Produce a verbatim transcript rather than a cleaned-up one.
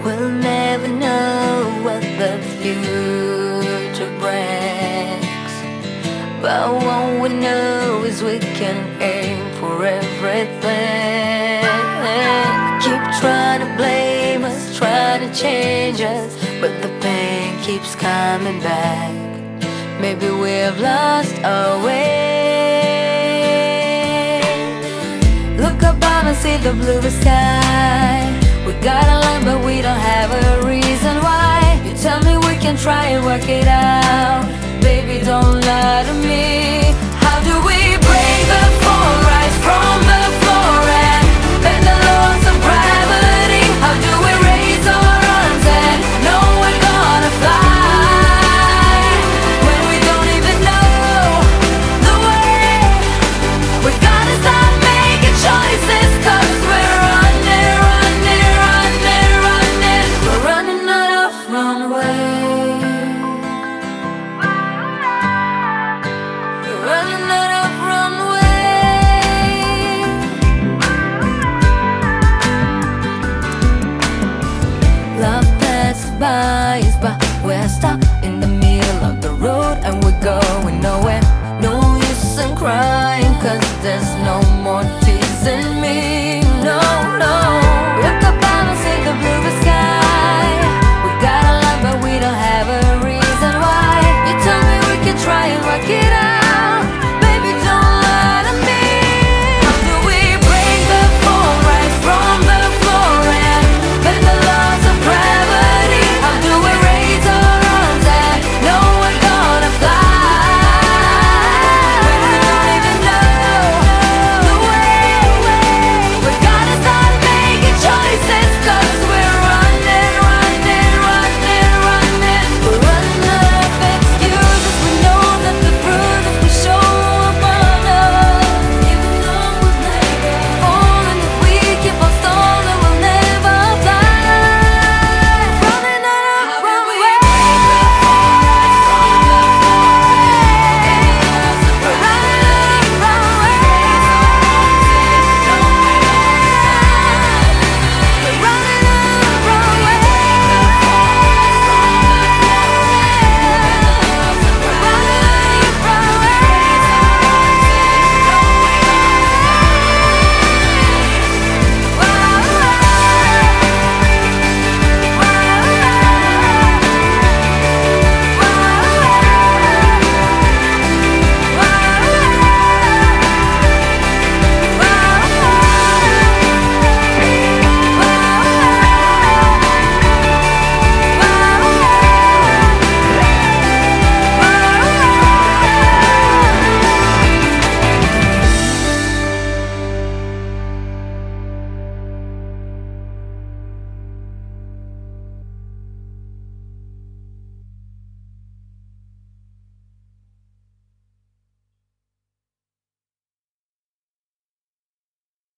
We'll never know what the future brings, but what we know is we can aim for everything. Keep trying to blame us, trying to change us, but the pain keeps coming back. Maybe we've lost our way. Look up down and see the blue sky. We got a line but we don't have a reason why. You tell me we can try and work it out. Baby, don't lie to me.